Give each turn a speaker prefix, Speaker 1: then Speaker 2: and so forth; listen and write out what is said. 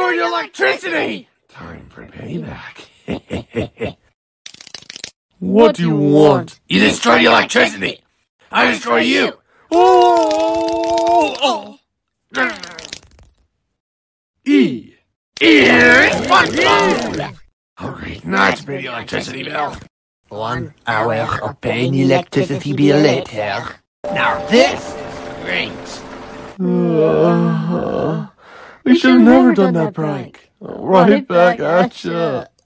Speaker 1: destroyed your electricity! Time for payback. What do you want? You destroyed your electricity! I destroy you! Oh! E! Irresponsible! Alright, now to pay the electricity bill.
Speaker 2: 1 hour of paying electricity bill later. Now this is great.
Speaker 1: We should have never done that prank. Right back at ya.